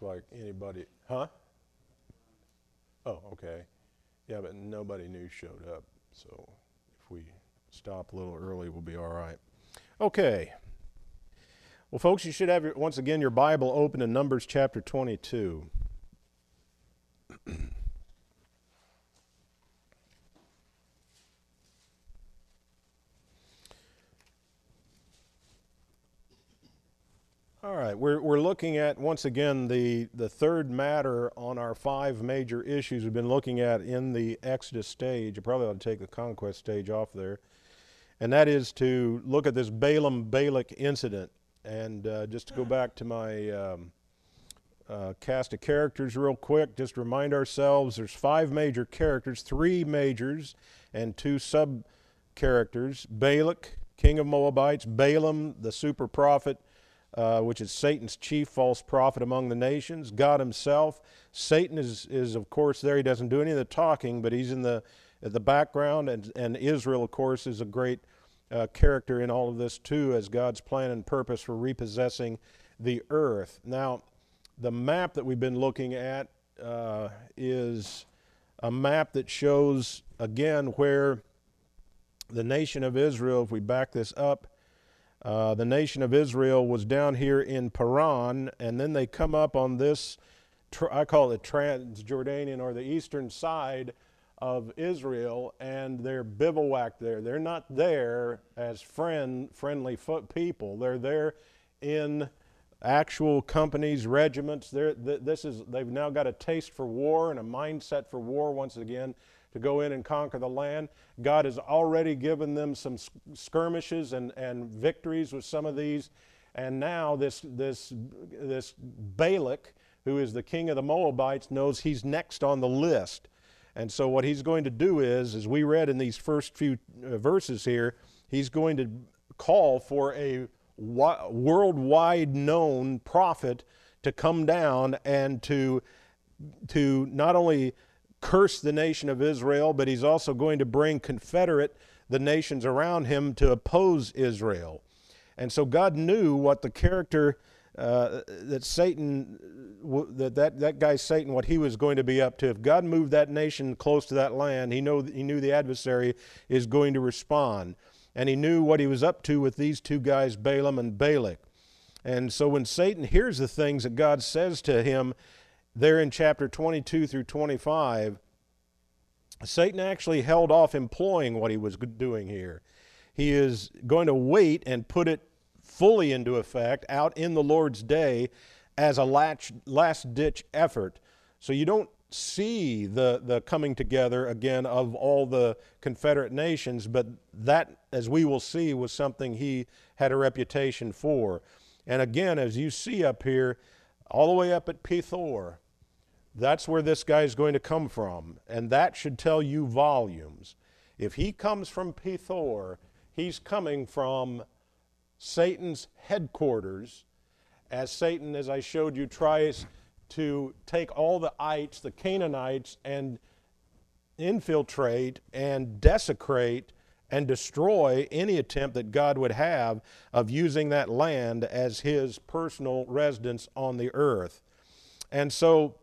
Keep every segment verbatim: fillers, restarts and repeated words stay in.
look like anybody, huh? Oh, okay. Yeah, but nobody new showed up, so if we stop a little early, we'll be all right. Okay. Well, folks, you should have, your, once again, your Bible open in Numbers chapter twenty-two. All right, we're, we're looking at, once again, the, the third matter on our five major issues we've been looking at in the Exodus stage. I probably ought to take the conquest stage off there. And that is to look at this Balaam-Balak incident. And uh, just to go back to my um, uh, cast of characters real quick, just remind ourselves there's five major characters, three majors and two sub-characters. Balak, king of Moabites; Balaam, the super prophet, Uh, which is Satan's chief false prophet among the nations; God himself. Satan is, is of course there. He doesn't do any of the talking, but he's in the, the background, and, and Israel, of course, is a great uh, character in all of this too, as God's plan and purpose for repossessing the earth. Now, the map that we've been looking at uh, is a map that shows, again, where the nation of Israel, if we back this up, Uh, the nation of Israel was down here in Paran, and then they come up on this, I call it Transjordanian, or the eastern side of Israel, and they're bivouacked there. They're not there as friend, friendly foot people. They're there in actual companies, regiments. They're, th this is, they've now got a taste for war and a mindset for war once again, to go in and conquer the land. God has already given them some skirmishes and, and victories with some of these. And now this, this, this Balak, who is the king of the Moabites, knows he's next on the list. And so what he's going to do is, as we read in these first few uh, verses here, he's going to call for a worldwide known prophet to come down and to, to not only curse the nation of Israel, but he's also going to bring confederate the nations around him to oppose Israel. And so God knew what the character uh, that Satan, that, that that guy Satan, what he was going to be up to. If God moved that nation close to that land, he know he knew the adversary is going to respond, and he knew what he was up to with these two guys, Balaam and Balak. And so when Satan hears the things that God says to him there in chapter twenty-two through twenty-five, Satan actually held off employing what he was doing here. He is going to wait and put it fully into effect out in the Lord's day as a last-ditch effort. So you don't see the, the coming together again of all the Confederate nations, but that, as we will see, was something he had a reputation for. And again, as you see up here, all the way up at Pethor, that's where this guy is going to come from. And that should tell you volumes. If he comes from Pethor, he's coming from Satan's headquarters, as Satan, as I showed you, tries to take all the ites, the Canaanites, and infiltrate and desecrate and destroy any attempt that God would have of using that land as his personal residence on the earth. And so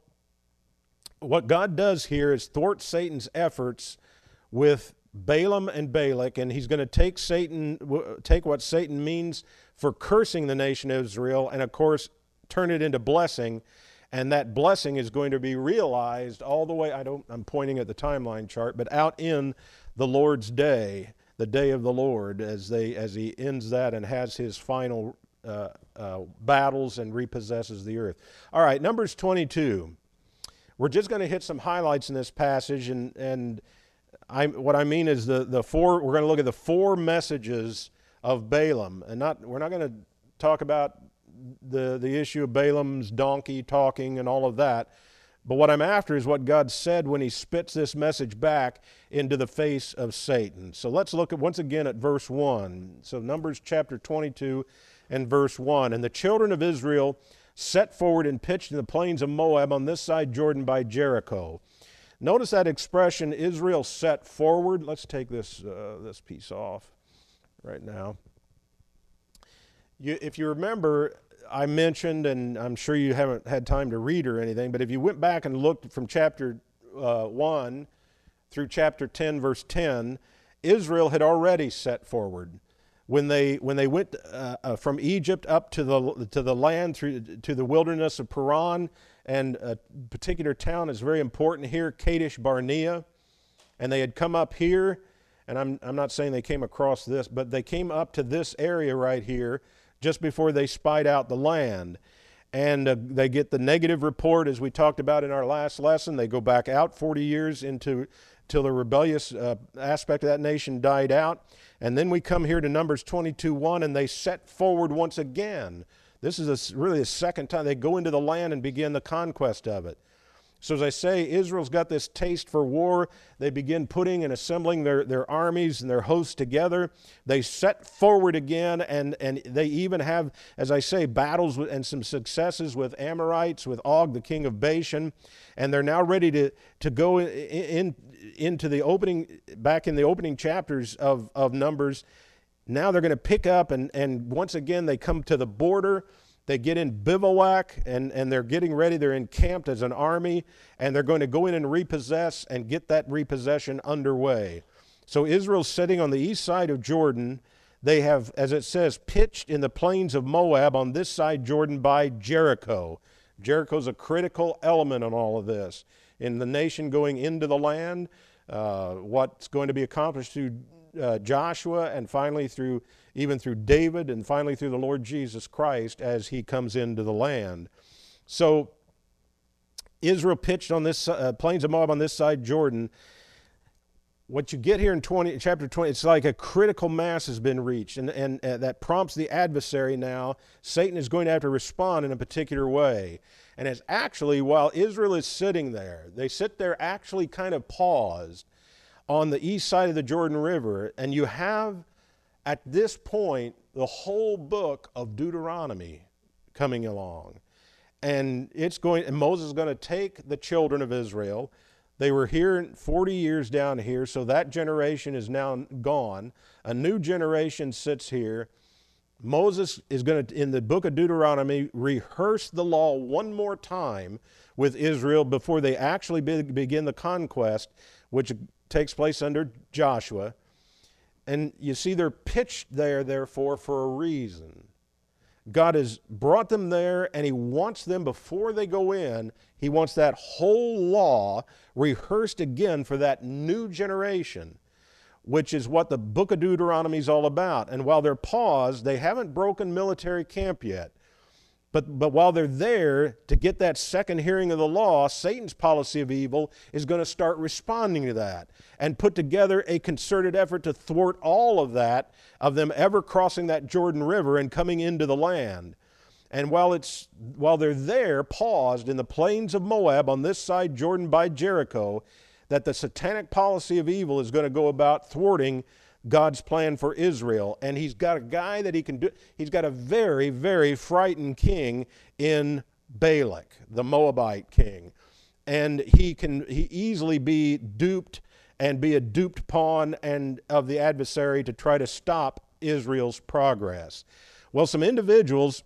what God does here is thwart Satan's efforts with Balaam and Balak, and he's going to take Satan, take what Satan means for cursing the nation of Israel, and of course turn it into blessing. And that blessing is going to be realized all the way, I don't, I'm pointing at the timeline chart, but out in the Lord's day, the day of the Lord, as they as he ends that and has his final uh, uh, battles and repossesses the earth. All right, Numbers twenty-two. We're just going to hit some highlights in this passage, and and I what I mean is the the four. We're going to look at the four messages of Balaam, and not we're not going to talk about the the issue of Balaam's donkey talking and all of that. But what I'm after is what God said when he spits this message back into the face of Satan. So let's look at once again at verse one. So Numbers chapter twenty-two and verse one. And the children of Israel set forward and pitched in the plains of Moab on this side Jordan by Jericho. Notice that expression, Israel set forward. Let's take this, uh, this piece off right now. You, if you remember, I mentioned, and I'm sure you haven't had time to read or anything, but if you went back and looked from chapter uh, one through chapter ten, verse ten, Israel had already set forward. When they when they went uh, uh, from Egypt up to the to the land through to the wilderness of Paran, and a particular town is very important here, Kadesh Barnea, and they had come up here, and I'm I'm not saying they came across this, but they came up to this area right here just before they spied out the land, and uh, they get the negative report as we talked about in our last lesson. They go back out forty years into till the rebellious uh, aspect of that nation died out. And then we come here to Numbers twenty-two one, and they set forward once again. This is a, really the second time they go into the land and begin the conquest of it. So as I say, Israel's got this taste for war. They begin putting and assembling their, their armies and their hosts together. They set forward again, and, and they even have, as I say, battles with, and some successes with Amorites, with Og, the king of Bashan. And they're now ready to, to go in, in, into the opening, back in the opening chapters of, of Numbers. Now they're going to pick up, and, and once again they come to the border. They get in bivouac, and, and they're getting ready. They're encamped as an army, and they're going to go in and repossess and get that repossession underway. So Israel's sitting on the east side of Jordan. They have, as it says, pitched in the plains of Moab on this side Jordan by Jericho. Jericho's a critical element in all of this. In the nation going into the land, uh, what's going to be accomplished through uh, Joshua, and finally through even through David, and finally through the Lord Jesus Christ as he comes into the land. So Israel pitched on this uh, plains of Moab on this side Jordan. What you get here in twenty, chapter twenty, it's like a critical mass has been reached, and, and uh, that prompts the adversary now. Satan is going to have to respond in a particular way. And it's actually, while Israel is sitting there, they sit there actually kind of paused on the east side of the Jordan River, and you have at this point the whole book of Deuteronomy coming along. And it's going, and Moses is going to take the children of Israel. They were here forty years down here, so that generation is now gone. A new generation sits here. Moses is going to, in the book of Deuteronomy, rehearse the law one more time with Israel before they actually be, begin the conquest, which takes place under Joshua. And you see, they're pitched there, therefore, for a reason. God has brought them there, and he wants them, before they go in, he wants that whole law rehearsed again for that new generation, which is what the book of Deuteronomy is all about. And while they're paused, they haven't broken military camp yet. But, but while they're there to get that second hearing of the law, Satan's policy of evil is going to start responding to that and put together a concerted effort to thwart all of that, of them ever crossing that Jordan River and coming into the land. And while, it's, while they're there, paused in the plains of Moab on this side Jordan by Jericho, that the satanic policy of evil is going to go about thwarting God's plan for Israel. And he's got a guy that he can do, he's got a very, very frightened king in Balak, the Moabite king. And he can he easily be duped and be a duped pawn and of the adversary to try to stop Israel's progress. Well, some individuals,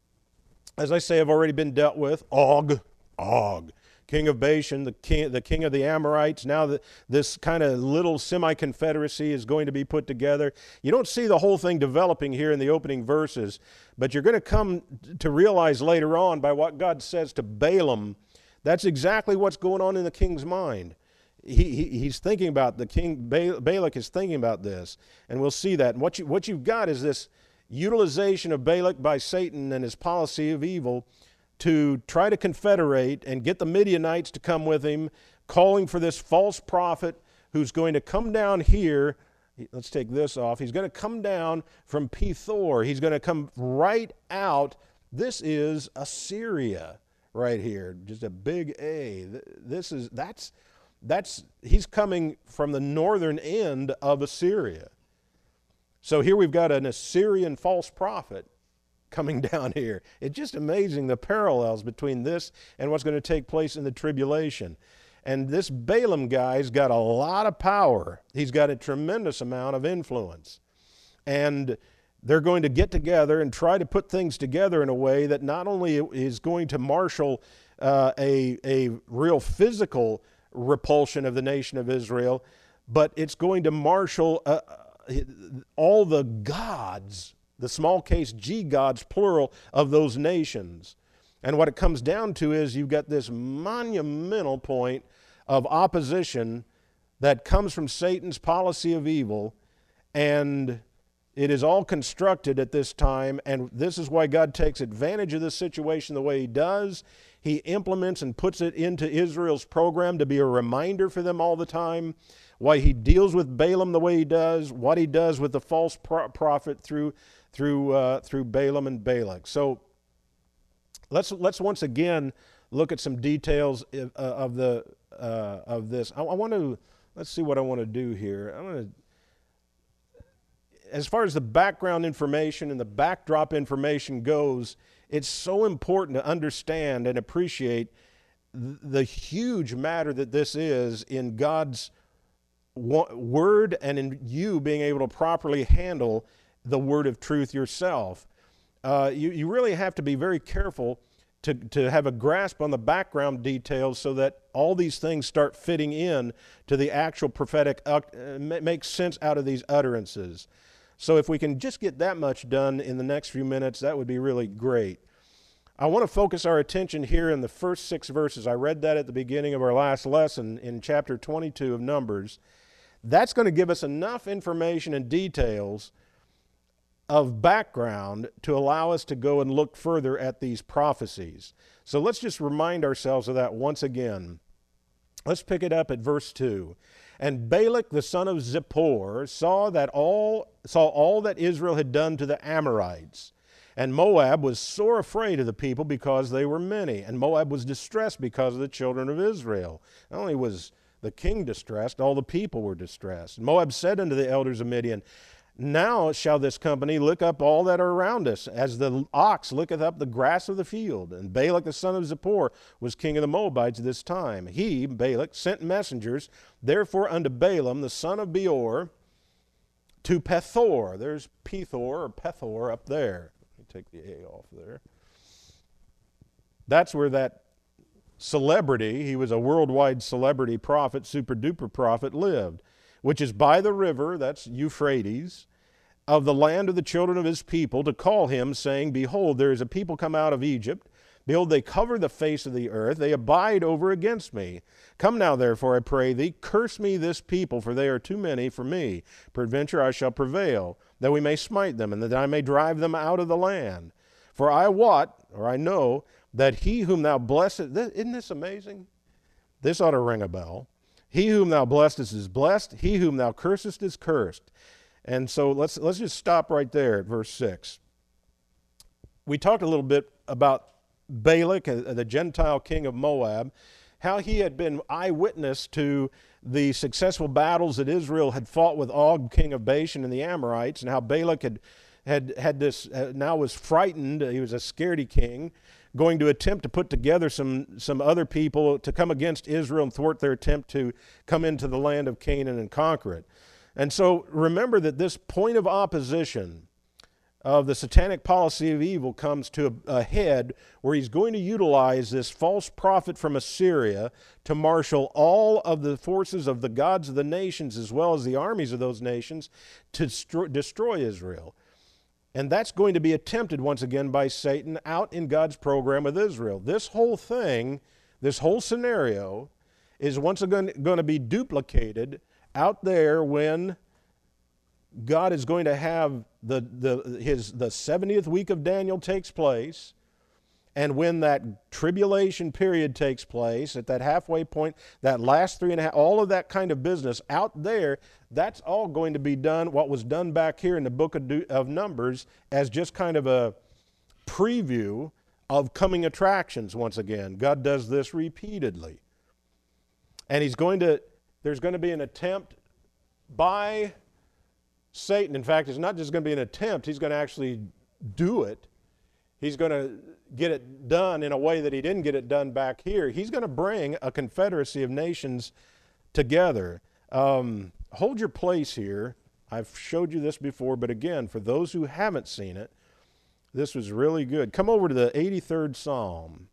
as I say, have already been dealt with. Og, Og. King of Bashan, the king, the king of the Amorites. Now the, this kind of little semi-confederacy is going to be put together. You don't see the whole thing developing here in the opening verses, but you're going to come to realize later on by what God says to Balaam, that's exactly what's going on in the king's mind. He, he, he's thinking about, the king, Balak is thinking about this, and we'll see that. And what, you, what you've got is this utilization of Balak by Satan and his policy of evil to try to confederate and get the Midianites to come with him, calling for this false prophet who's going to come down here. Let's take this off. He's going to come down from Pethor. He's going to come right out. This is Assyria right here, just a big A. This is, that's, that's, he's coming from the northern end of Assyria. So here we've got an Assyrian false prophet coming down here. It's just amazing the parallels between this and what's going to take place in the tribulation. And this Balaam guy's got a lot of power. He's got a tremendous amount of influence. And they're going to get together and try to put things together in a way that not only is going to marshal uh, a, a real physical repulsion of the nation of Israel, but it's going to marshal uh, all the gods, the small case G gods, plural, of those nations. And what it comes down to is you've got this monumental point of opposition that comes from Satan's policy of evil, and it is all constructed at this time, and this is why God takes advantage of this situation the way he does. He implements and puts it into Israel's program to be a reminder for them all the time, why he deals with Balaam the way he does, what he does with the false pro- prophet through through uh, through Balaam and Balak. So let's let's once again look at some details of, uh, of the uh, of this. I, I want to let's see what I want to do here. I want to. As far as the background information and the backdrop information goes, it's so important to understand and appreciate th- the huge matter that this is in God's wa- word, and in you being able to properly handle the word of truth yourself. Uh, you, you really have to be very careful to, to have a grasp on the background details so that all these things start fitting in to the actual prophetic, uh, make sense out of these utterances. So if we can just get that much done in the next few minutes, that would be really great. I want to focus our attention here in the first six verses. I read that at the beginning of our last lesson in chapter twenty-two of Numbers. That's going to give us enough information and details of background to allow us to go and look further at these prophecies. So let's just remind ourselves of that once again. Let's pick it up at verse two. And Balak the son of Zippor saw that all saw all that Israel had done to the Amorites. And Moab was sore afraid of the people because they were many. And Moab was distressed because of the children of Israel. Not only was the king distressed, all the people were distressed. And Moab said unto the elders of Midian, Now shall this company lick up all that are around us, as the ox licketh up the grass of the field. And Balak the son of Zippor was king of the Moabites at this time. He, Balak, sent messengers, therefore unto Balaam the son of Beor, to Pethor. There's Pethor or Pethor up there. Let me take the A off there. That's where that celebrity, he was a worldwide celebrity prophet, super duper prophet, lived, which is by the river, that's Euphrates, of the land of the children of his people, to call him, saying, Behold, there is a people come out of Egypt. Behold, they cover the face of the earth. They abide over against me. Come now, therefore, I pray thee, curse me this people, for they are too many for me. Peradventure I shall prevail, that we may smite them, and that I may drive them out of the land. For I wot, or I know, that he whom thou blessest, isn't this amazing? This ought to ring a bell. He whom thou blessest is blessed. He whom thou cursest is cursed. And so let's let's just stop right there at verse six. We talked a little bit about Balak, the Gentile king of Moab, how he had been eyewitness to the successful battles that Israel had fought with Og, king of Bashan, and the Amorites, and how Balak had had had this uh, now was frightened. He was a scaredy king, going to attempt to put together some, some other people to come against Israel and thwart their attempt to come into the land of Canaan and conquer it. And so remember that this point of opposition of the satanic policy of evil comes to a, a head where he's going to utilize this false prophet from Assyria to marshal all of the forces of the gods of the nations as well as the armies of those nations to destroy, destroy Israel. And that's going to be attempted once again by Satan out in God's program with Israel. This whole thing, this whole scenario is once again going to be duplicated out there when God is going to have the, the, his, the seventieth week of Daniel takes place. And when that tribulation period takes place, at that halfway point, that last three and a half, all of that kind of business out there, that's all going to be done, what was done back here in the book of, of Numbers, as just kind of a preview of coming attractions once again. God does this repeatedly. And he's going to, there's going to be an attempt by Satan. In fact, it's not just going to be an attempt, he's going to actually do it. He's going to get it done in a way that he didn't get it done back here. He's going to bring a confederacy of nations together. Um, hold your place here. I've showed you this before, but again, for those who haven't seen it, this was really good. Come over to the eighty-third Psalm.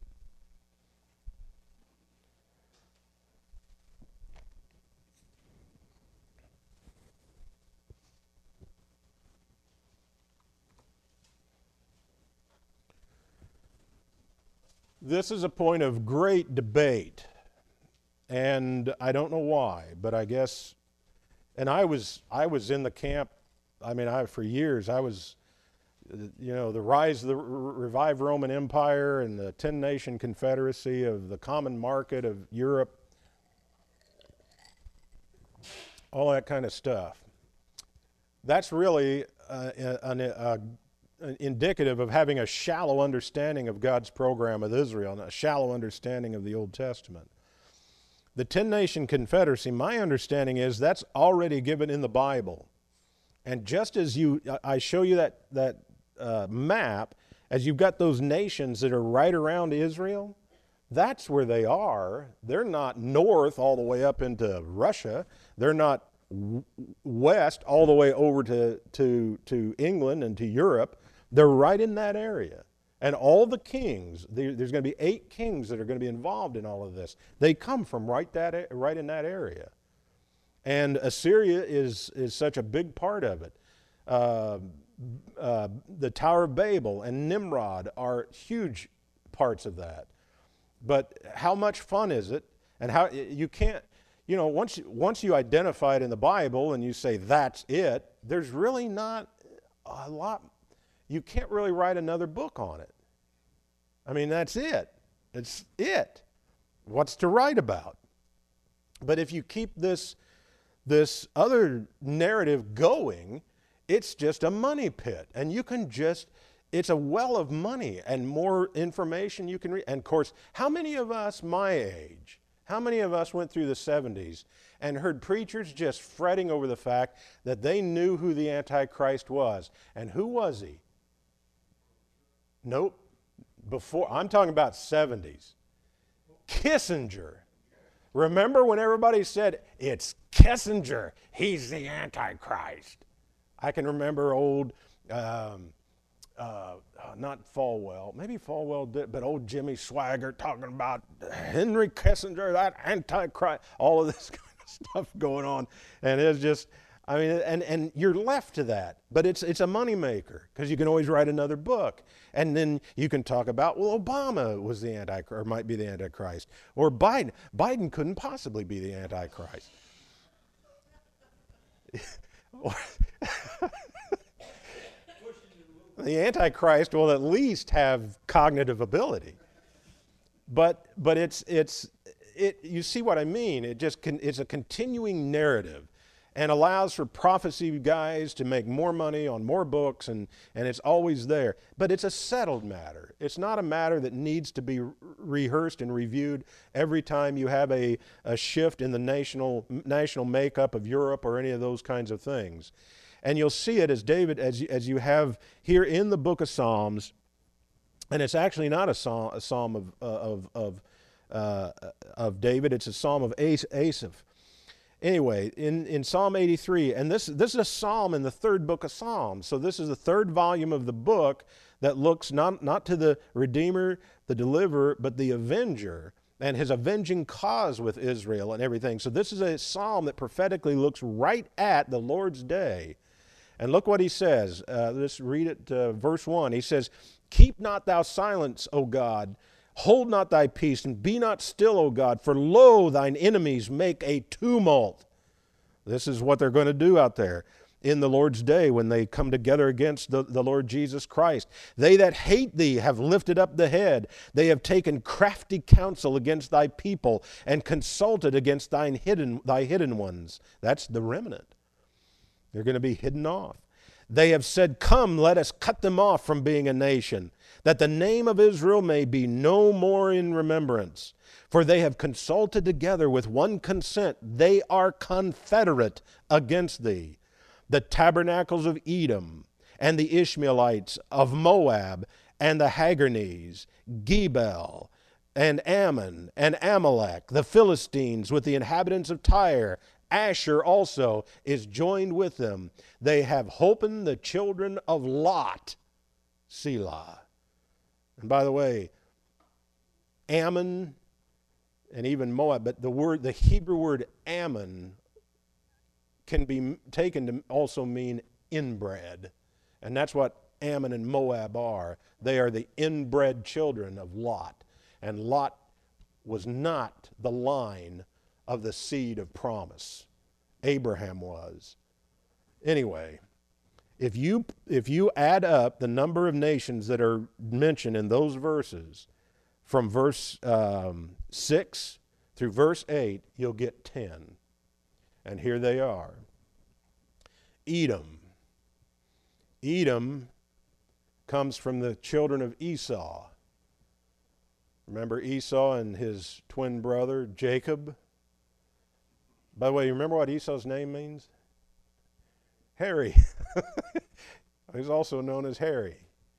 This is a point of great debate, and I don't know why, but I guess, and I was I was in the camp, I mean, I for years, I was, you know, the rise of the revived Roman Empire and the ten-nation confederacy of the common market of Europe, all that kind of stuff. That's really uh, an, a, indicative of having a shallow understanding of God's program with Israel and a shallow understanding of the Old Testament. The ten-nation confederacy, my understanding is that's already given in the Bible. And just as you, I show you that, that uh, map, as you've got those nations that are right around Israel, that's where they are. They're not north all the way up into Russia. They're not west all the way over to, to, to England and to Europe. They're right in that area. And all the kings, there's going to be eight kings that are going to be involved in all of this. They come from right, that, right in that area. And Assyria is, is such a big part of it. Uh, uh, the Tower of Babel and Nimrod are huge parts of that. But how much fun is it? And how you can't, you know, once, once you identify it in the Bible and you say that's it, there's really not a lot. You can't really write another book on it. I mean, that's it. It's it. What's to write about? But if you keep this, this other narrative going, it's just a money pit. And you can just, it's a well of money and more information you can read. And of course, how many of us my age, how many of us went through the seventies and heard preachers just fretting over the fact that they knew who the Antichrist was? And who was he? Nope. Before, I'm talking about seventies. Kissinger. Remember when everybody said, it's Kissinger, he's the Antichrist. I can remember old, um, uh, not Falwell, maybe Falwell did, but old Jimmy Swaggart talking about Henry Kissinger, that Antichrist, all of this kind of stuff going on. And it's just, I mean, and, and you're left to that. But it's, it's a moneymaker because you can always write another book. And then you can talk about, well, Obama was the Antichrist, or might be the Antichrist. Or Biden. Biden couldn't possibly be the Antichrist. The Antichrist will at least have cognitive ability. But, but it's, it's, it, you see what I mean? It just can, it's a continuing narrative. And allows for prophecy guys to make more money on more books, and, and it's always there. But it's a settled matter. It's not a matter that needs to be re- rehearsed and reviewed every time you have a, a shift in the national, national makeup of Europe or any of those kinds of things. And you'll see it as David, as you, as you have here in the book of Psalms, and it's actually not a psalm, a psalm of, uh, of, of, uh, of David, it's a psalm of As- Asaph. Anyway, in, in Psalm eighty-three, and this, this is a psalm in the third book of Psalms. So this is the third volume of the book that looks not, not to the Redeemer, the Deliverer, but the Avenger and his avenging cause with Israel and everything. So this is a psalm that prophetically looks right at the Lord's day. And look what he says. Uh, let's read it, uh, verse one. He says, "Keep not thou silence, O God. Hold not thy peace, and be not still, O God, for lo, thine enemies make a tumult." This is what they're going to do out there in the Lord's day when they come together against the, the Lord Jesus Christ. "They that hate thee have lifted up the head. They have taken crafty counsel against thy people, and consulted against thine hidden, thy hidden ones." That's the remnant. They're going to be hidden off. "They have said, Come, let us cut them off from being a nation, that the name of Israel may be no more in remembrance. For they have consulted together with one consent. They are confederate against thee. The tabernacles of Edom, and the Ishmaelites of Moab, and the Hagarnes, Gebel, and Ammon, and Amalek, the Philistines with the inhabitants of Tyre, Asher also is joined with them. They have holpen the children of Lot. Selah. And by the way, Ammon and even Moab, but the word, the Hebrew word Ammon can be taken to also mean inbred. And that's what Ammon and Moab are. They are the inbred children of Lot. And Lot was not the line of the seed of promise. Abraham was. Anyway, if you if you add up the number of nations that are mentioned in those verses from verse um, six through verse eight, you'll get ten. And here they are. Edom. Edom comes from the children of Esau. Remember Esau and his twin brother Jacob? By the way, you remember what Esau's name means? Hairy. He's also known as Harry.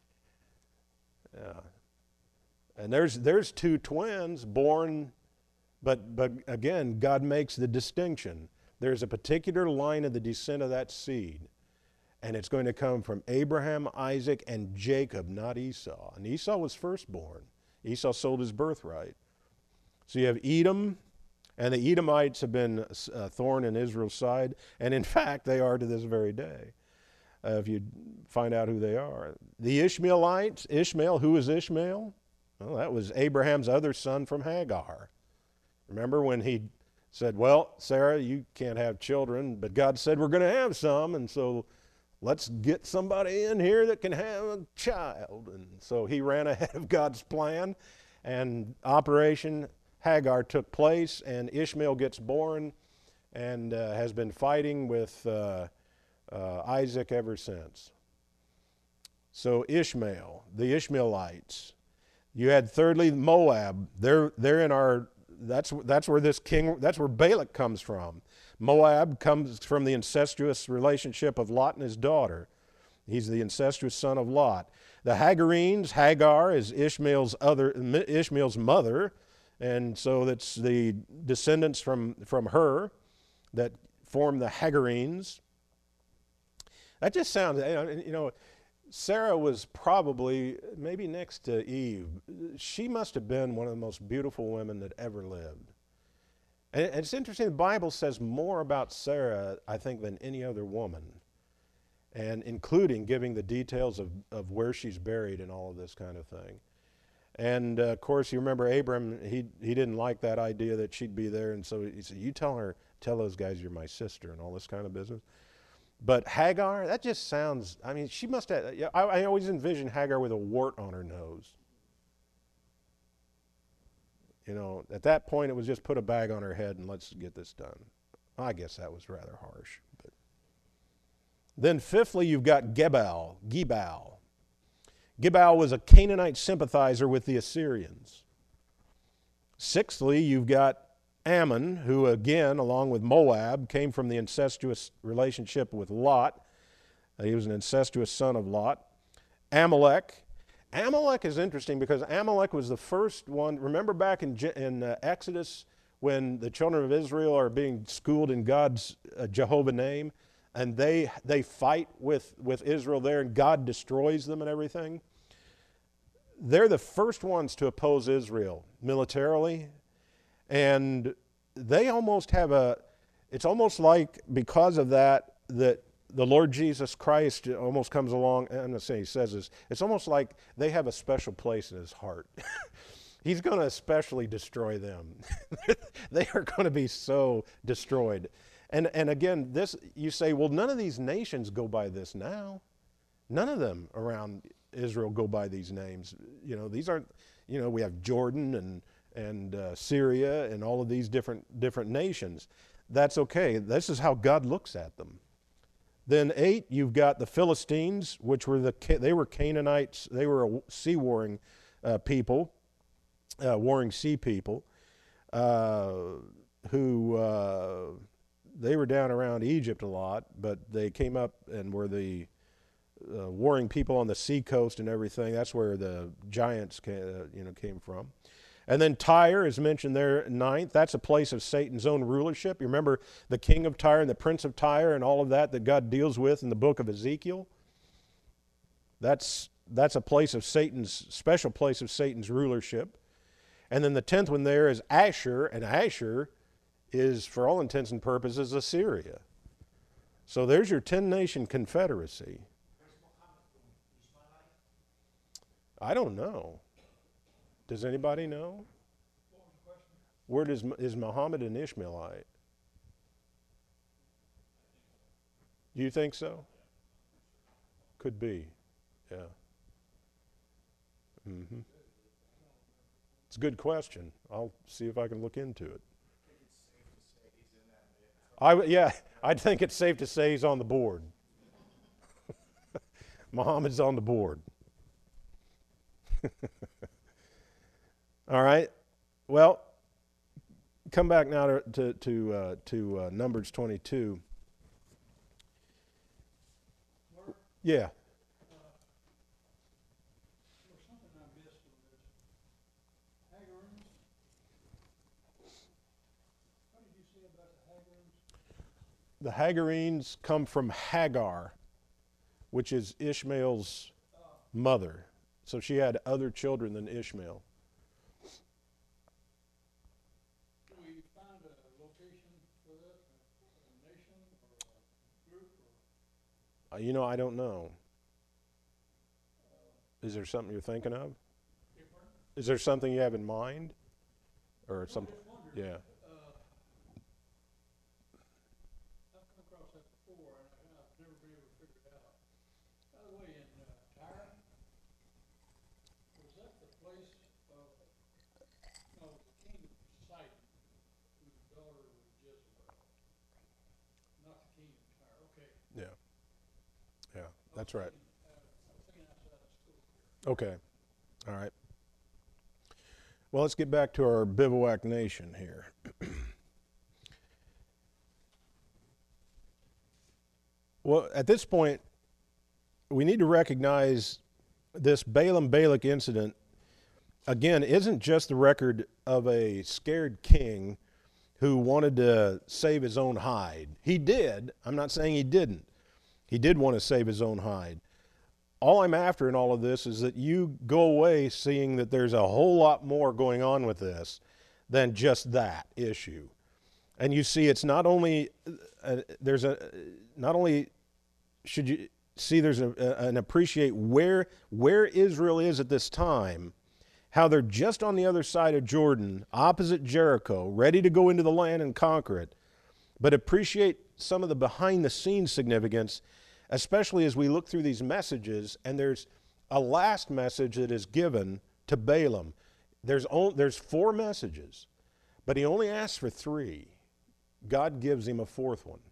Yeah. And there's there's two twins born, but but again, God makes the distinction. There's a particular line of the descent of that seed, and it's going to come from Abraham, Isaac, and Jacob, not Esau. And Esau was firstborn. Esau sold his birthright. So you have Edom, and the Edomites have been a thorn in Israel's side, and in fact, they are to this very day, uh, if you find out who they are. The Ishmaelites, Ishmael, who is Ishmael? Well, that was Abraham's other son from Hagar. Remember when he said, well, Sarah, you can't have children, but God said we're going to have some, and so let's get somebody in here that can have a child. And so he ran ahead of God's plan, and Operation Hagar took place, and Ishmael gets born and uh, has been fighting with uh, uh, Isaac ever since. So Ishmael, the Ishmaelites. You had thirdly Moab. They're they're in our that's that's where this king that's where Balak comes from. Moab comes from the incestuous relationship of Lot and his daughter. He's the incestuous son of Lot. The Hagarenes, Hagar is Ishmael's other Ishmael's mother, and so that's the descendants from from her that form the Hagarenes. That just sounds, you know, Sarah was probably, maybe next to Eve, she must have been one of the most beautiful women that ever lived. And it's interesting, the Bible says more about Sarah, I think, than any other woman, and including giving the details of, of where she's buried and all of this kind of thing. And, uh, of course, you remember Abram, he, he didn't like that idea that she'd be there, and so he said, you tell her, tell those guys you're my sister and all this kind of business. But Hagar, that just sounds, I mean, she must have, I, I always envision Hagar with a wart on her nose. You know, at that point it was just put a bag on her head and let's get this done. I guess that was rather harsh. But then fifthly, you've got Gebal, Gebal. Gebal was a Canaanite sympathizer with the Assyrians. Sixthly, you've got Ammon, who again, along with Moab, came from the incestuous relationship with Lot. Uh, he was an incestuous son of Lot. Amalek. Amalek is interesting because Amalek was the first one. Remember back in, in uh, Exodus when the children of Israel are being schooled in God's uh, Jehovah name, and they they fight with, with Israel there, and God destroys them and everything? They're the first ones to oppose Israel militarily. And they almost have a, it's almost like because of that, that the Lord Jesus Christ almost comes along, I'm not saying he says this, it's almost like they have a special place in his heart. He's going to especially destroy them. They are going to be so destroyed. And, and again, this, you say, well, none of these nations go by this now. None of them around Israel go by these names. You know, these aren't, you know, we have Jordan and and uh, Syria and all of these different different nations. That's okay. This is how God looks at them. Then eight, you've got the Philistines, which were the they were Canaanites. They were a sea warring uh, people, uh, warring sea people, uh, who uh, they were down around Egypt a lot, but they came up and were the uh, warring people on the sea coast and everything. That's where the giants came, uh, you know came from. And then Tyre is mentioned there ninth. That's a place of Satan's own rulership. You remember the king of Tyre and the prince of Tyre and all of that that God deals with in the book of Ezekiel? That's, that's a place of Satan's, special place of Satan's rulership. And then the tenth one there is Asher, and Asher is, for all intents and purposes, Assyria. So there's your ten-nation confederacy. I don't know. Does anybody know? Where does, is Muhammad an Ishmaelite? Do you think so? Could be, yeah. Mm-hmm. It's a good question. I'll see if I can look into it. I, yeah, I think it's safe to say he's on the board. Muhammad's on the board. All right. Well, come back now to to to, uh, to uh, Numbers twenty-two. Mark, Yeah. uh, there was something I missed on this. Hagarenes? What did you say about the Hagarenes? The Hagarenes come from Hagar, which is Ishmael's Uh, mother. So she had other children than Ishmael. do we find a location for this, a nation or a group or? Uh, you know, I don't know. Is there something you're thinking of? Different? Is there something you have in mind? Or something? I just wondered. Yeah. Uh, I've come across that before, and I- I've never been able to figure it out. By the way, in uh, Tyre, was that the place of, no, the king of Sidon, whose daughter was Jezebel? Not the king of Tyre, okay. Yeah. Yeah, I was that's right. thinking, uh, I was thinking outside of school here. Okay. All right. Well, let's get back to our bivouac nation here. Well, at this point, we need to recognize this Balaam-Balak incident, again, isn't just the record of a scared king who wanted to save his own hide. He did. I'm not saying he didn't. He did want to save his own hide. All I'm after in all of this is that you go away seeing that there's a whole lot more going on with this than just that issue. And you see it's not only, uh, there's a, not only should you see there's a, a, and appreciate where, where Israel is at this time, how they're just on the other side of Jordan, opposite Jericho, ready to go into the land and conquer it, but appreciate some of the behind-the-scenes significance, especially as we look through these messages, and there's a last message that is given to Balaam. There's, only, there's four messages, but he only asks for three. God gives him a fourth one.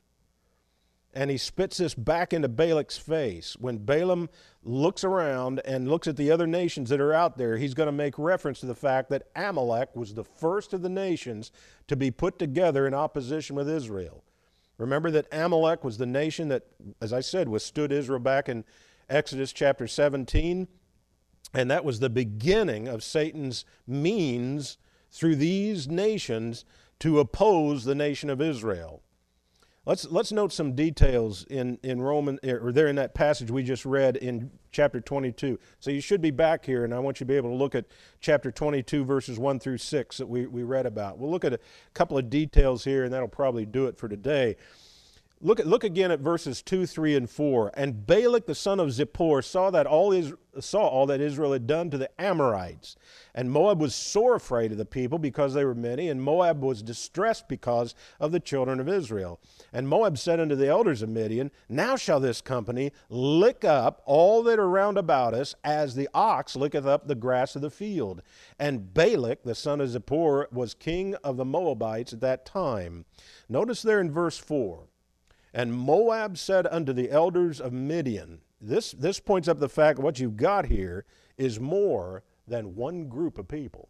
And he spits this back into Balak's face. When Balaam looks around and looks at the other nations that are out there, he's going to make reference to the fact that Amalek was the first of the nations to be put together in opposition with Israel. Remember that Amalek was the nation that, as I said, withstood Israel back in Exodus chapter seventeen. And that was the beginning of Satan's means through these nations to oppose the nation of Israel. Let's, let's note some details in, in Roman, or there in that passage we just read in chapter twenty-two. So you should be back here, and I want you to be able to look at chapter twenty-two, verses one through six that we, we read about. We'll look at a couple of details here, and that'll probably do it for today. Look at, look again at verses two, three, and four. And Balak the son of Zippor saw that all is, saw all that Israel had done to the Amorites. And Moab was sore afraid of the people because they were many, and Moab was distressed because of the children of Israel. And Moab said unto the elders of Midian, Now shall this company lick up all that are round about us, as the ox licketh up the grass of the field. And Balak the son of Zippor was king of the Moabites at that time. Notice there in verse four. And Moab said unto the elders of Midian, this, this points up the fact that what you've got here is more than one group of people.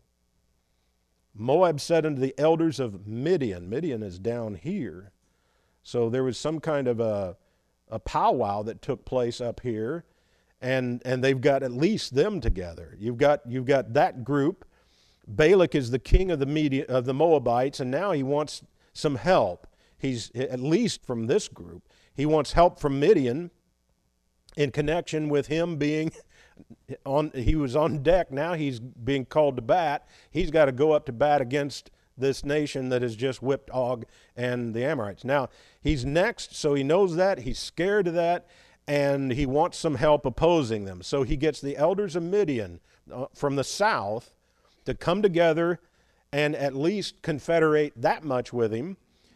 Moab said unto the elders of Midian, Midian is down here, so there was some kind of a, a powwow that took place up here, and, and they've got at least them together. You've got, you've got that group, Balak is the king of the Medi- of the Moabites, and now he wants some help. He's, at least from this group, he wants help from Midian in connection with him being on, he was on deck, now he's being called to bat. He's got to go up to bat against this nation that has just whipped Og and the Amorites. Now, he's next, so he knows that, he's scared of that, and he wants some help opposing them. So he gets the elders of Midian uh, from the south to come together and at least confederate that much with him,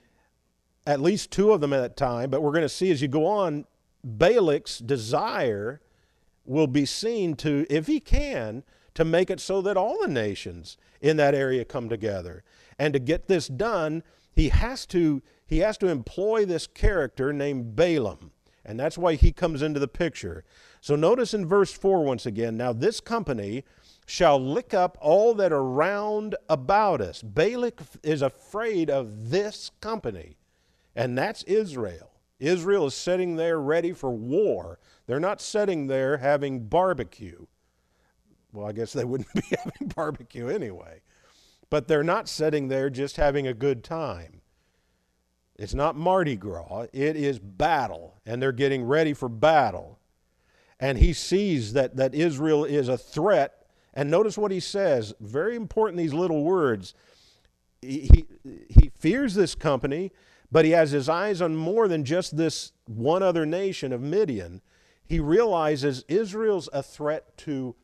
at least two of them at that time. But we're going to see as you go on, Balak's desire will be seen to, if he can, to make it so that all the nations in that area come together. And to get this done, he has to, he has to employ this character named Balaam. And that's why he comes into the picture. So notice in verse four once again, now this company shall lick up all that are round about us. Balak is afraid of this company, and that's Israel. Israel is sitting there ready for war. They're not sitting there having barbecue. Well, I guess they wouldn't be having barbecue anyway. But they're not sitting there just having a good time. It's not Mardi Gras, it is battle, and they're getting ready for battle. And he sees that, that Israel is a threat, and notice what he says, very important, these little words. He, he, he fears this company, but he has his eyes on more than just this one other nation of Midian. He realizes Israel's a threat to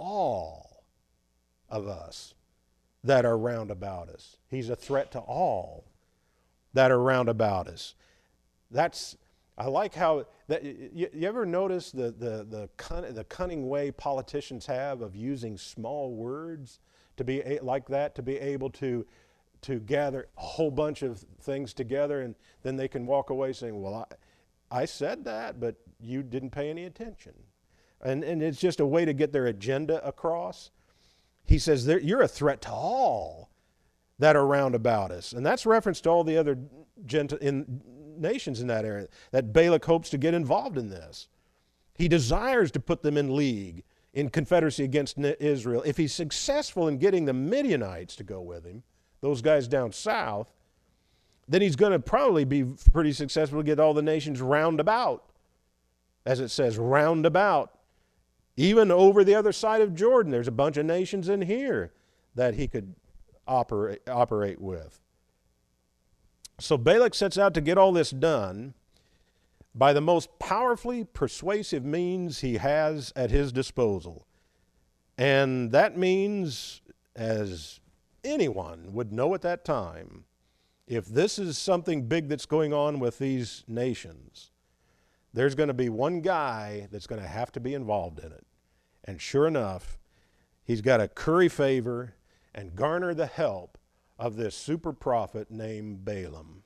all of us that are round about us. He's a threat to all that are round about us. That's, I like how, that, you, you ever notice the, the, the, cun, the cunning way politicians have of using small words to be a, like that, to be able to, to gather a whole bunch of things together, and then they can walk away saying, well, I, I said that, but you didn't pay any attention. And, and it's just a way to get their agenda across. He says, you're a threat to all that are round about us. And that's reference to all the other Gentile in, nations in that area, that Balak hopes to get involved in this. He desires to put them in league, in confederacy against Israel. If he's successful in getting the Midianites to go with him, those guys down south, then he's going to probably be pretty successful to get all the nations round about. As it says, round about. Even over the other side of Jordan, there's a bunch of nations in here that he could operate, operate with. So Balak sets out to get all this done by the most powerfully persuasive means he has at his disposal. And that means, as anyone would know at that time, if this is something big that's going on with these nations, there's going to be one guy that's going to have to be involved in it. And sure enough, he's got to curry favor and garner the help of this super prophet named Balaam.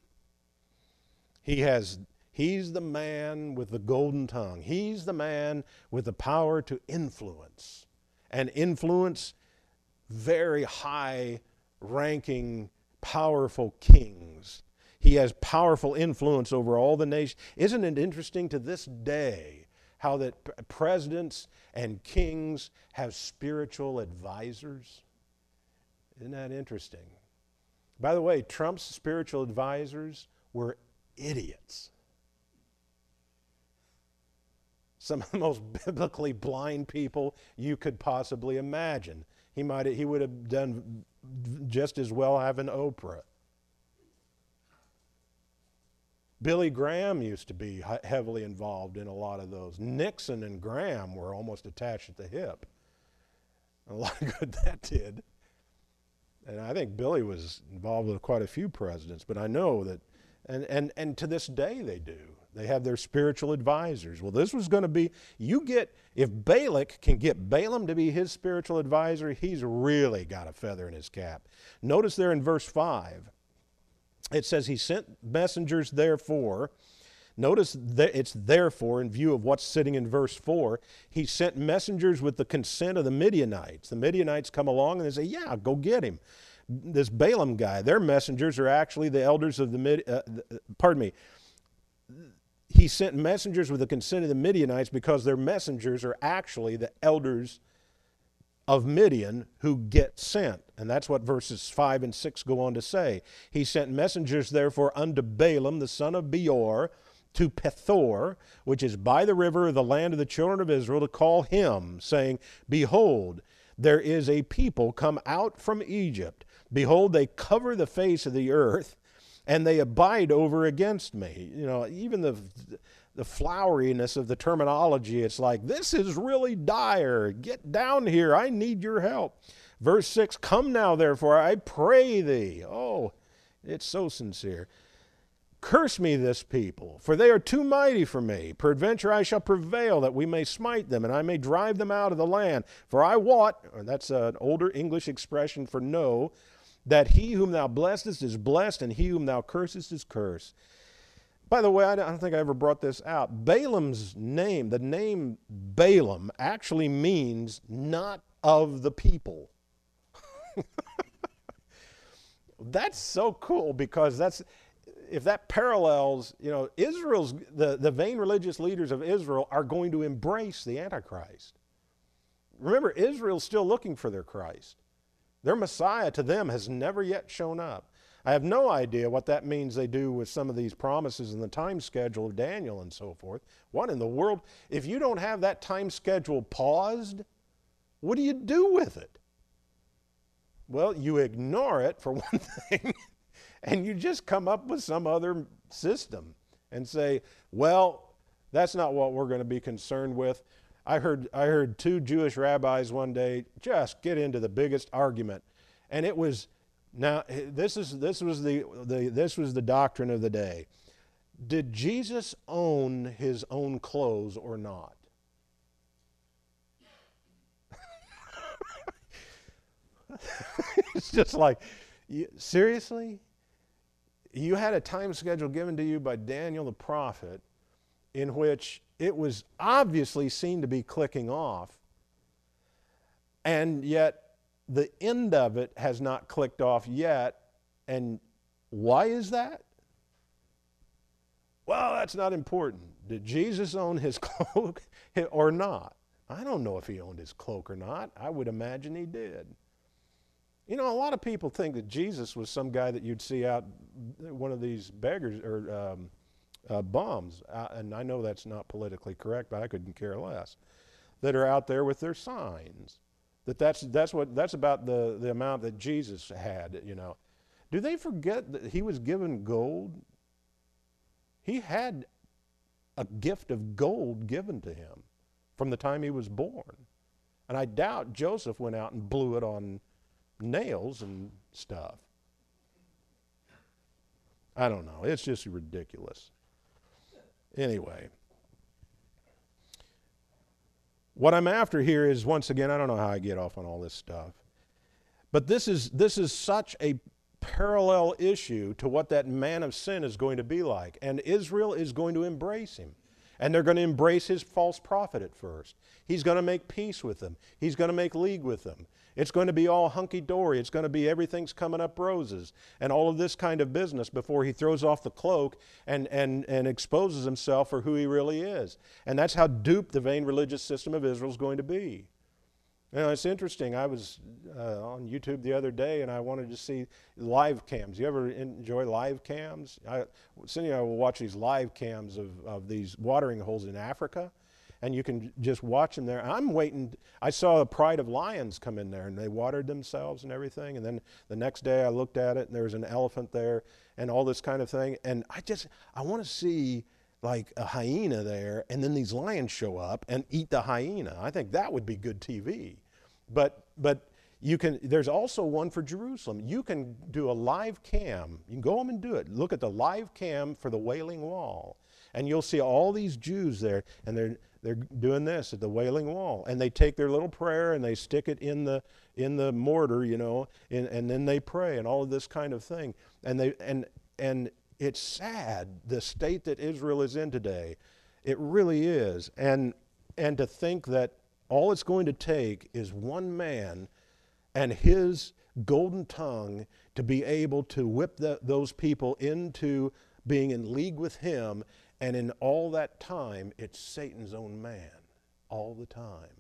He has, he's the man with the golden tongue. He's the man with the power to influence, and influence very high-ranking, powerful kings. He has powerful influence over all the nations. Isn't it interesting to this day how that presidents and kings have spiritual advisors? Isn't that interesting? By the way, Trump's spiritual advisors were idiots. Some of the most biblically blind people you could possibly imagine. He might he would have done just as well having Oprah. Billy Graham used to be heavily involved in a lot of those. Nixon and Graham were almost attached at the hip. A lot of good that did. And I think Billy was involved with quite a few presidents, but I know that, and, and, and to this day they do. They have their spiritual advisors. Well, this was going to be, you get, if Balak can get Balaam to be his spiritual advisor, he's really got a feather in his cap. Notice there in verse five, it says he sent messengers therefore. Notice that it's therefore in view of what's sitting in verse four. He sent messengers with the consent of the Midianites. The Midianites come along and they say, yeah, go get him. This Balaam guy, their messengers are actually the elders of the, Mid, uh, pardon me. He sent messengers with the consent of the Midianites because their messengers are actually the elders of Midian who get sent. And that's what verses five and six go on to say. He sent messengers therefore unto Balaam the son of Beor to Pethor, which is by the river of the land of the children of Israel, to call him, saying, Behold, there is a people come out from Egypt. Behold, they cover the face of the earth, and they abide over against me. You know, even the the floweriness of the terminology, it's like, this is really dire. Get down here. I need your help. Verse six, come now, therefore, I pray thee. Oh, it's so sincere. Curse me this people, for they are too mighty for me. Peradventure I shall prevail, that we may smite them, and I may drive them out of the land. For I wot, or that's an older English expression for know, that he whom thou blessest is blessed, and he whom thou cursest is cursed. By the way, I don't think I ever brought this out. Balaam's name, the name Balaam, actually means not of the people. That's so cool, because that's, if that parallels, you know, Israel's, the, the vain religious leaders of Israel are going to embrace the Antichrist. Remember, Israel's still looking for their Christ. Their Messiah to them has never yet shown up. I have no idea what that means they do with some of these promises in the time schedule of Daniel and so forth. What in the world? If you don't have that time schedule paused, what do you do with it? Well, you ignore it for one thing, and you just come up with some other system and say, well, that's not what we're going to be concerned with. I heard, I heard two Jewish rabbis one day just get into the biggest argument, and it was, now this is this was the, the this was the doctrine of the day. Did Jesus own his own clothes or not? It's just like, you, seriously? You had a time schedule given to you by Daniel the prophet in which it was obviously seen to be clicking off, and yet the end of it has not clicked off yet. And why is that? Well, that's not important. Did Jesus own his cloak or not? I don't know if he owned his cloak or not. I would imagine he did. You know, a lot of people think that Jesus was some guy that you'd see out, one of these beggars or um, uh, bums, uh, and I know that's not politically correct, but I couldn't care less, that are out there with their signs. That that's that's what that's about the the amount that Jesus had. You know, do they forget that he was given gold? He had a gift of gold given to him from the time he was born, and I doubt Joseph went out and blew it on nails and stuff. I don't know. It's just ridiculous. Anyway, what I'm after here is, once again, I don't know how I get off on all this stuff, but this is this is such a parallel issue to what that man of sin is going to be like, and Israel is going to embrace him. And they're going to embrace his false prophet at first. He's going to make peace with them. He's going to make league with them. It's going to be all hunky-dory. It's going to be everything's coming up roses and all of this kind of business before he throws off the cloak and, and, and exposes himself for who he really is. And that's how duped the vain religious system of Israel is going to be. You know, it's interesting. I was uh, on YouTube the other day, and I wanted to see live cams. You ever enjoy live cams? I, Cindy and I will watch these live cams of, of these watering holes in Africa, and you can just watch them there. I'm waiting. I saw the Pride of Lions come in there, and they watered themselves and everything. And then the next day I looked at it, and there was an elephant there and all this kind of thing. And I just, I want to see like a hyena there, and then these lions show up and eat the hyena. I think that would be good T V. But but you can. There's also one for Jerusalem. You can do a live cam. You can go home and do it. Look at the live cam for the Wailing Wall, and you'll see all these Jews there, and they're they're doing this at the Wailing Wall, and they take their little prayer and they stick it in the in the mortar, you know, and, and then they pray and all of this kind of thing. And they and and it's sad the state that Israel is in today. It really is, and and to think that all it's going to take is one man and his golden tongue to be able to whip the, those people into being in league with him, and in all that time, it's Satan's own man all the time.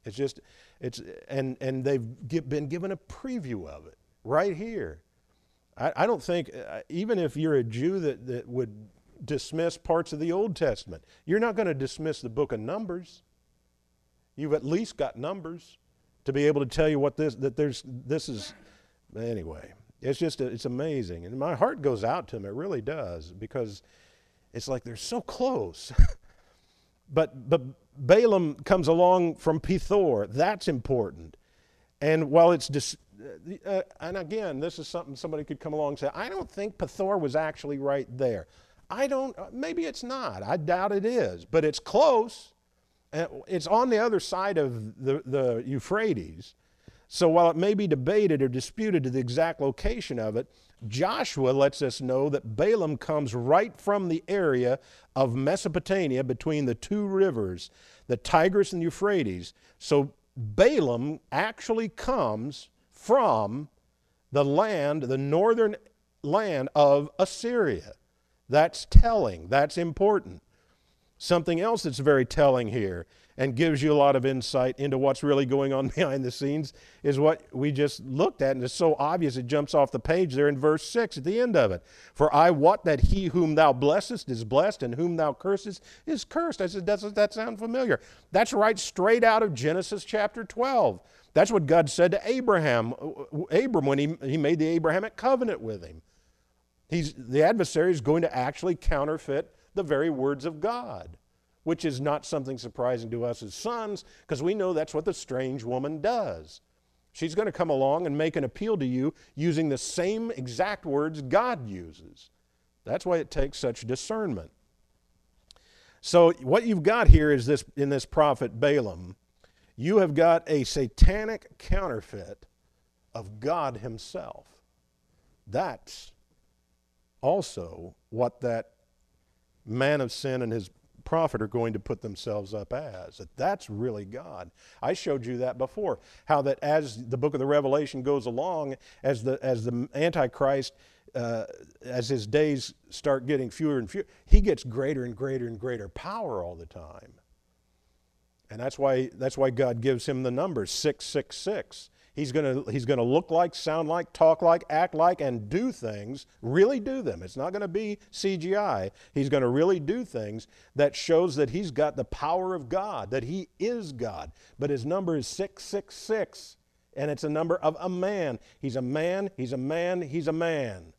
It's just, it's, and, and they've gi- been given a preview of it right here. I, I don't think, uh, even if you're a Jew that, that would dismiss parts of the Old Testament, you're not going to dismiss the book of Numbers. You've at least got Numbers to be able to tell you what this, that there's, this is, anyway. It's just, it's amazing. And my heart goes out to them, it really does, because it's like they're so close. but, but Balaam comes along from Pethor. That's important. And while it's, dis, uh, and again, this is something somebody could come along and say, I don't think Pethor was actually right there. I don't, maybe it's not. I doubt it is, but it's close. It's on the other side of the, the Euphrates. So while it may be debated or disputed to the exact location of it, Joshua lets us know that Balaam comes right from the area of Mesopotamia between the two rivers, the Tigris and Euphrates. So Balaam actually comes from the land, the northern land of Assyria. That's telling. That's important. Something else that's very telling here and gives you a lot of insight into what's really going on behind the scenes is what we just looked at, and it's so obvious it jumps off the page there in verse six at the end of it. For I wot that he whom thou blessest is blessed, and whom thou cursest is cursed. I said, doesn't that sound familiar? That's right straight out of Genesis chapter twelve. That's what God said to Abraham, Abram when he, he made the Abrahamic covenant with him. He's, the adversary is going to actually counterfeit the very words of God, which is not something surprising to us as sons, because we know that's what the strange woman does. She's going to come along and make an appeal to you using the same exact words God uses. That's why it takes such discernment. So what you've got here is this, in this prophet Balaam, you have got a satanic counterfeit of God himself. That's also what that man of sin and his prophet are going to put themselves up as. That that's really God. I showed you that before, how that as the book of the Revelation goes along, as the as the Antichrist, uh, as his days start getting fewer and fewer, he gets greater and greater and greater power all the time. And that's why that's why God gives him the number six six six. He's going to he's going to look like, sound like, talk like, act like, and do things, really do them. It's not going to be C G I. He's going to really do things that shows that he's got the power of God, that he is God. But his number is six six six, and it's a number of a man. He's a man, he's a man, he's a man.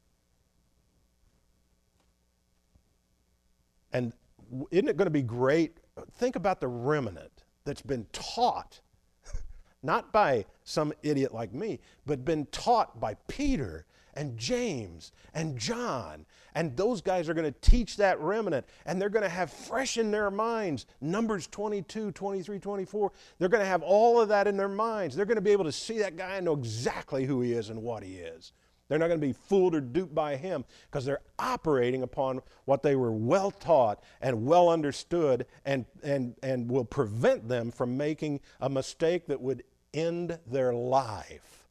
And isn't it going to be great? Think about the remnant that's been taught, not by some idiot like me, but been taught by Peter and James and John. And those guys are going to teach that remnant, and they're going to have fresh in their minds Numbers twenty-two, twenty-three, twenty-four. They're going to have all of that in their minds. They're going to be able to see that guy and know exactly who he is and what he is. They're not going to be fooled or duped by him, because they're operating upon what they were well taught and well understood, and, and, and will prevent them from making a mistake that would end their life.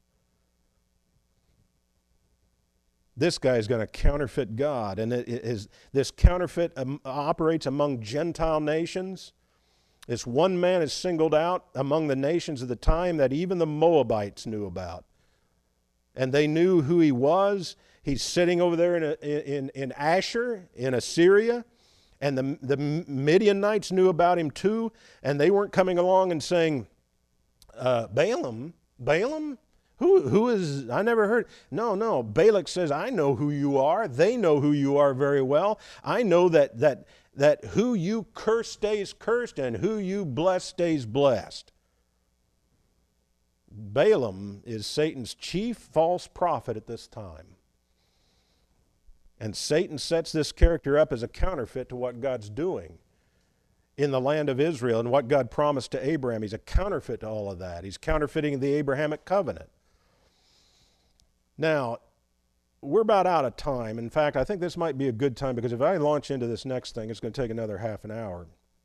This guy is going to counterfeit God, and it is, this counterfeit um, operates among Gentile nations. This one man is singled out among the nations of the time that even the Moabites knew about. And they knew who he was. He's sitting over there in, a, in, in Asher, in Assyria. And the, the Midianites knew about him too. And they weren't coming along and saying, uh, Balaam, Balaam? Who, who is, I never heard. No, no. Balak says, I know who you are. They know who you are very well. I know that, that, that who you curse stays cursed, and who you bless stays blessed. Balaam is Satan's chief false prophet at this time. And Satan sets this character up as a counterfeit to what God's doing in the land of Israel and what God promised to Abraham. He's a counterfeit to all of that. He's counterfeiting the Abrahamic covenant. Now, we're about out of time. In fact, I think this might be a good time, because if I launch into this next thing, it's going to take another half an hour.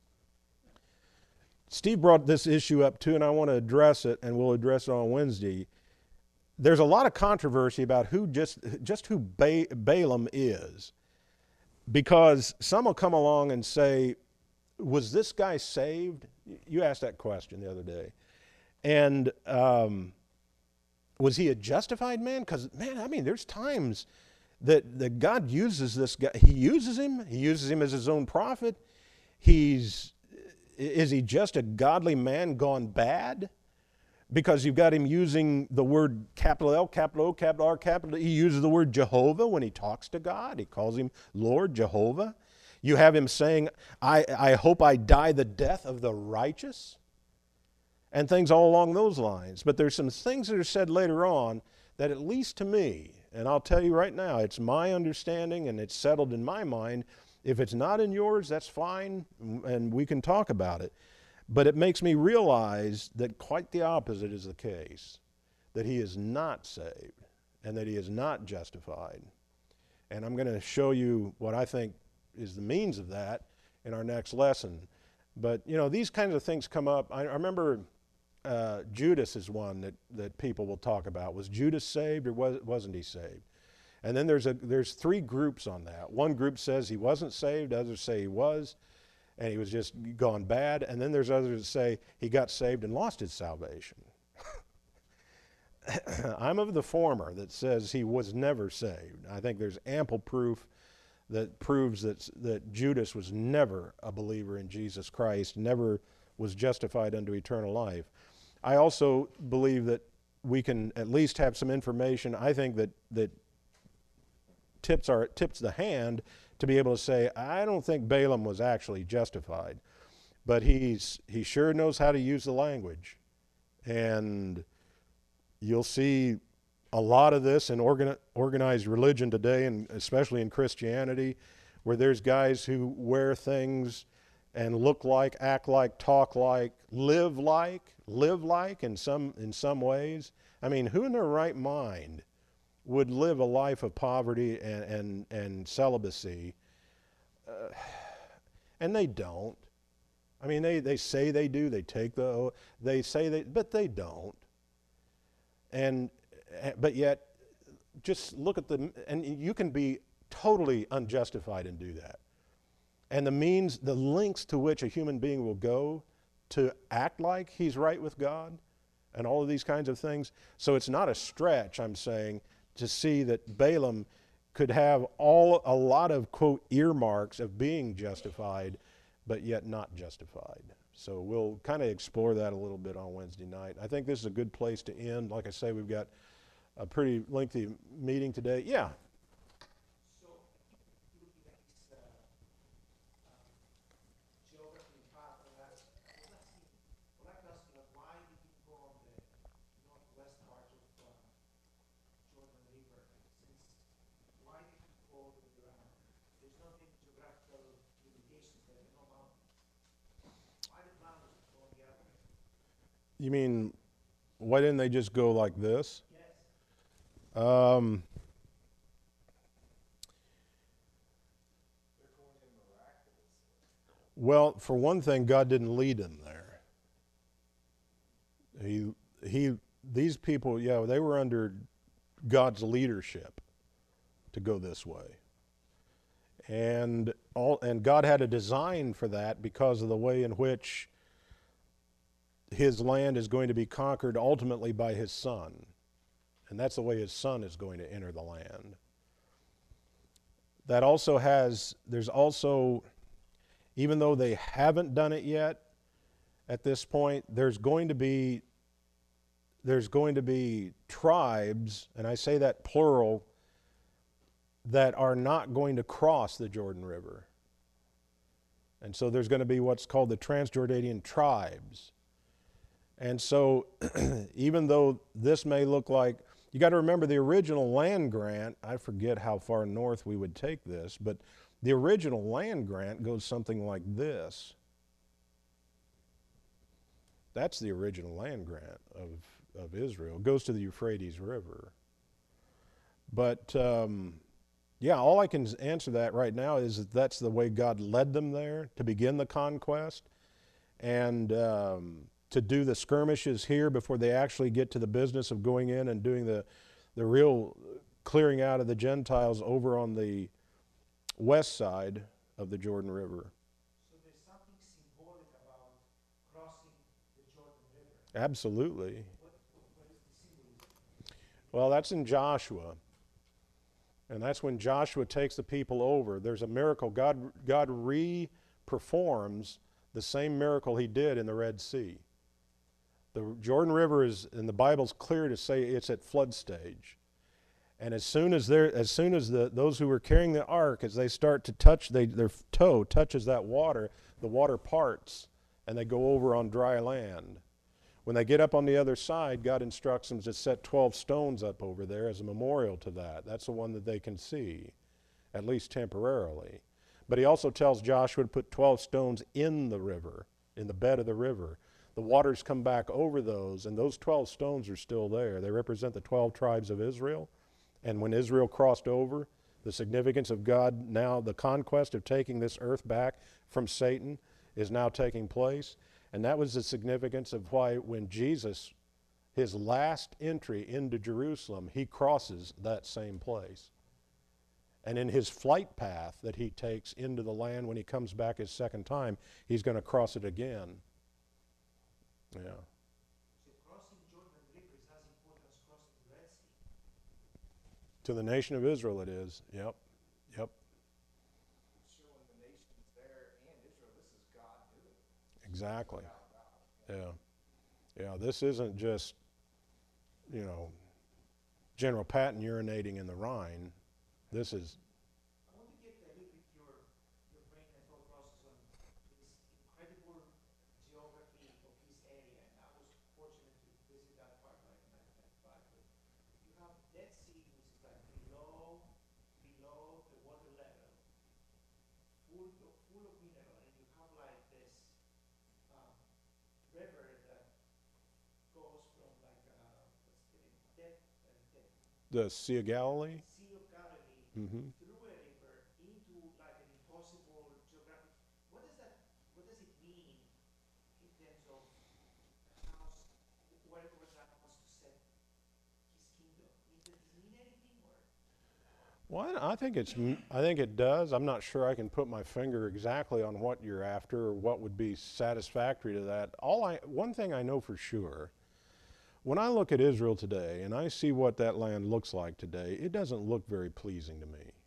Steve brought this issue up too, and I want to address it, and we'll address it on Wednesday. There's a lot of controversy about who just, just who ba- Balaam is, because some will come along and say was this guy saved? You asked that question the other day. And um, was he a justified man? Because, man, I mean, there's times that, that God uses this guy. He uses him. He uses him as his own prophet. He's, is he just a godly man gone bad? Because you've got him using the word capital L, capital O, capital R, capital E. He uses the word Jehovah when he talks to God. He calls him Lord Jehovah. You have him saying, I, I hope I die the death of the righteous. And things all along those lines. But there's some things that are said later on that, at least to me, and I'll tell you right now, it's my understanding and it's settled in my mind. If it's not in yours, that's fine, and we can talk about it. But it makes me realize that quite the opposite is the case, that he is not saved and that he is not justified. And I'm going to show you what I think is the means of that in our next lesson. But, you know, these kinds of things come up. I, I remember uh, Judas is one that, that people will talk about. Was Judas saved or was, wasn't he saved? And then there's, a, there's three groups on that. One group says he wasn't saved, others say he was, and he was just gone bad. And then there's others that say he got saved and lost his salvation. I'm of the former that says he was never saved. I think there's ample proof that proves that, that Judas was never a believer in Jesus Christ, never was justified unto eternal life. I also believe that we can at least have some information, I think, that, that tips, our, tips the hand to be able to say, I don't think Balaam was actually justified, but he's, he sure knows how to use the language. And you'll see a lot of this in organ, organized religion today, and especially in Christianity, where there's guys who wear things and look like, act like, talk like, live like, live like in some, in some ways. I mean, who in their right mind would live a life of poverty and, and, and celibacy? Uh, and they don't. I mean, they, they say they do, they take the, they say they, but they don't. And, but yet, just look at the, and you can be totally unjustified and do that. And the means, the lengths to which a human being will go to act like he's right with God and all of these kinds of things. So it's not a stretch, I'm saying, to see that Balaam could have all a lot of, quote, earmarks of being justified, but yet not justified. So we'll kind of explore that a little bit on Wednesday night. I think this is a good place to end. Like I say, we've got a pretty lengthy meeting today. Yeah. So, looking at this uh, um, geography and path, and that's, well, let's see. Well, I can ask you, why did you go on the northwest part of uh, Jordan River? Since why did you go around? There's no big geographical limitations there, no mountains. Why did mountains go the other way? You mean, why didn't they just go like this? Yes. Um, well, for one thing, God didn't lead them there. He, he, these people, yeah, they were under God's leadership to go this way. And all, and God had a design for that because of the way in which his land is going to be conquered ultimately by his son. And that's the way his son is going to enter the land. That also has, there's also, even though they haven't done it yet, at this point, there's going to be, there's going to be tribes, and I say that plural, that are not going to cross the Jordan River. And so there's going to be what's called the Transjordanian tribes. And so even though this may look like, you got to remember the original land grant, I forget how far north we would take this, but the original land grant goes something like this. That's the original land grant of, of Israel. It goes to the Euphrates River. But um, yeah, all I can answer that right now is that that's the way God led them there to begin the conquest. And um, to do the skirmishes here before they actually get to the business of going in and doing the, the real clearing out of the Gentiles over on the west side of the Jordan River. So there's something Absolutely. What, what is the symbolism? Well, that's in Joshua. And that's when Joshua takes the people over. There's a miracle. God, God re-performs the same miracle he did in the Red Sea. The Jordan River is, and the Bible's clear to say it's at flood stage. And as soon as they're, as soon as the those who were carrying the ark, as they start to touch, they, their toe touches that water, the water parts, and they go over on dry land. When they get up on the other side, God instructs them to set twelve stones up over there as a memorial to that. That's the one that they can see, at least temporarily. But he also tells Joshua to put twelve stones in the river, in the bed of the river. The waters come back over those, and those twelve stones are still there. They represent the twelve tribes of Israel. And when Israel crossed over, the significance of God now, the conquest of taking this earth back from Satan is now taking place. And that was the significance of why when Jesus, his last entry into Jerusalem, he crosses that same place. And in his flight path that he takes into the land when he comes back his second time, he's going to cross it again. Yeah. So crossing Jordan River is as important as crossing the Red Sea. To the nation of Israel it is. Yep. Yep. Showing the nations there and Israel, this is God doing it. Exactly. Without doubt. Yeah. Yeah. This isn't just, you know, General Patton urinating in the Rhine. This is, I want to get a little bit your, your brain and thought process on this incredible geography of this area. And I was fortunate to visit that part like in nineteen ninety-five. But you have Dead Sea, which is like below, below the water level, full of, full of mineral, and you have like this um, river that goes from like uh, what's the name? Dead, uh, Dead the Sea of Galilee. Sea of Galilee Mm-hmm. through a river into like an impossible geographic. What does that? What does it mean in terms of how s- wherever God wants to set His kingdom? It, does it mean anything or? Well, I I think it's, m- I think it does. I'm not sure I can put my finger exactly on what you're after or what would be satisfactory to that. All I, one thing I know for sure, when I look at Israel today and I see what that land looks like today, it doesn't look very pleasing to me.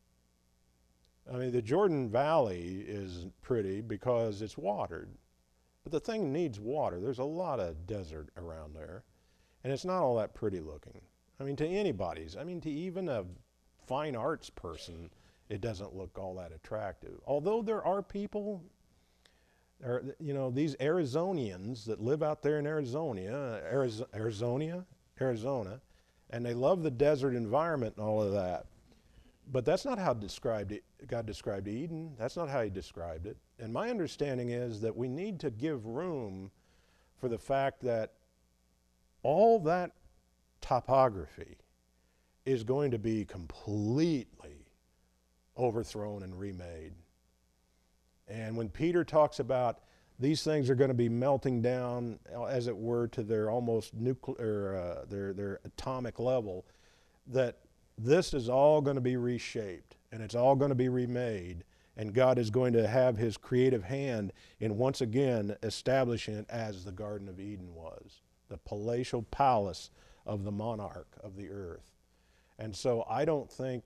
I mean, the Jordan Valley is pretty because it's watered, but the thing needs water. There's a lot of desert around there, and it's not all that pretty looking. I mean, to anybody's, I mean, to even a fine arts person, it doesn't look all that attractive. Although there are people, there, you know, these Arizonians that live out there in Arizona, Ariz- Arizona, Arizona, and they love the desert environment and all of that. But that's not how described it, God described Eden. That's not how he described it. And my understanding is that we need to give room for the fact that all that topography is going to be completely overthrown and remade. And when Peter talks about these things are going to be melting down, uh, as it were, to their almost nuclear, uh, their their atomic level, that this is all going to be reshaped and it's all going to be remade, and God is going to have his creative hand in once again establishing it as the Garden of Eden was, the palatial palace of the monarch of the earth. And so I don't think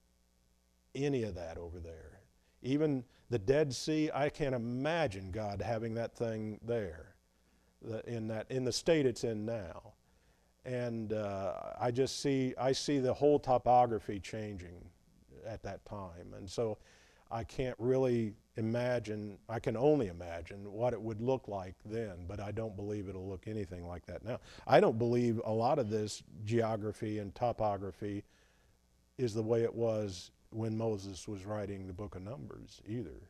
any of that over there. Even the Dead Sea, I can't imagine God having that thing there, the, in that in the state it's in now. And uh, I just see I see the whole topography changing at that time, and so I can't really imagine. I can only imagine what it would look like then, but I don't believe it'll look anything like that now. I don't believe a lot of this geography and topography is the way it was when Moses was writing the book of Numbers either.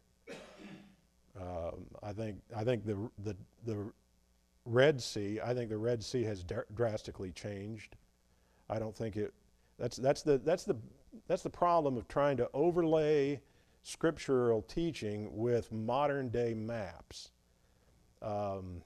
Um, I think I think the the the Red Sea, I think the Red Sea has dr- drastically changed. I don't think it. That's that's the that's the that's the problem of trying to overlay scriptural teaching with modern day maps. Um,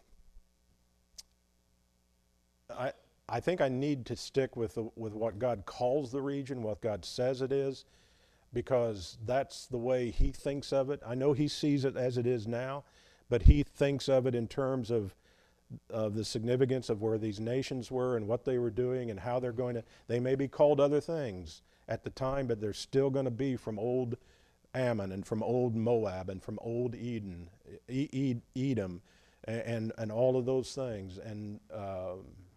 I I think I need to stick with the, with what God calls the region, what God says it is, because that's the way he thinks of it. I know he sees it as it is now, but he thinks of it in terms of of the significance of where these nations were and what they were doing and how they're going to, they may be called other things at the time, but they're still going to be from old Ammon and from old Moab and from old Eden, e- e- Edom, and, and all of those things. And uh,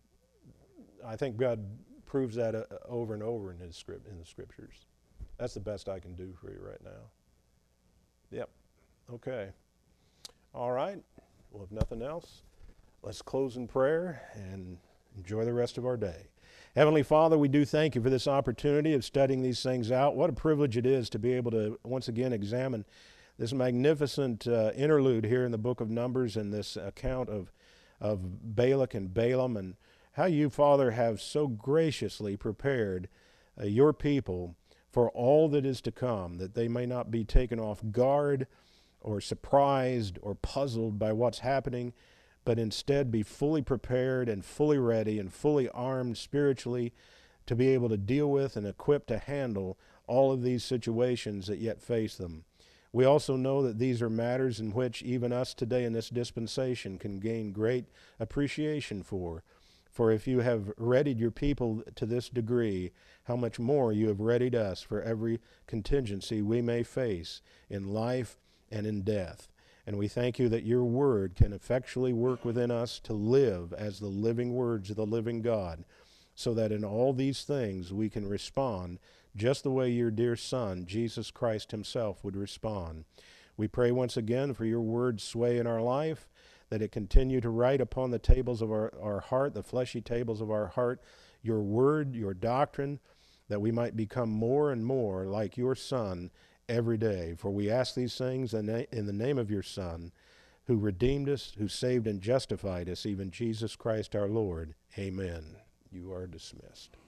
I think God proves that uh, over and over in his script, in the scriptures. That's the best I can do for you right now. Yep. Okay. All right. Well, if nothing else, let's close in prayer and enjoy the rest of our day. Heavenly Father, we do thank you for this opportunity of studying these things out. What a privilege it is to be able to once again examine this magnificent uh, interlude here in the book of Numbers and this account of, of Balak and Balaam, and how you, Father, have so graciously prepared uh, your people for all that is to come, that they may not be taken off guard or surprised or puzzled by what's happening, but instead be fully prepared and fully ready and fully armed spiritually to be able to deal with and equipped to handle all of these situations that yet face them. We also know that these are matters in which even us today in this dispensation can gain great appreciation for. For if you have readied your people to this degree, how much more you have readied us for every contingency we may face in life and in death. And we thank you that your word can effectually work within us to live as the living words of the living God, so that in all these things we can respond just the way your dear Son, Jesus Christ himself, would respond. We pray once again for your word sway in our life, that it continue to write upon the tables of our, our heart, the fleshy tables of our heart, your word, your doctrine, that we might become more and more like your Son every day. For we ask these things in the name of your Son, who redeemed us, who saved and justified us, even Jesus Christ our Lord. Amen. You are dismissed.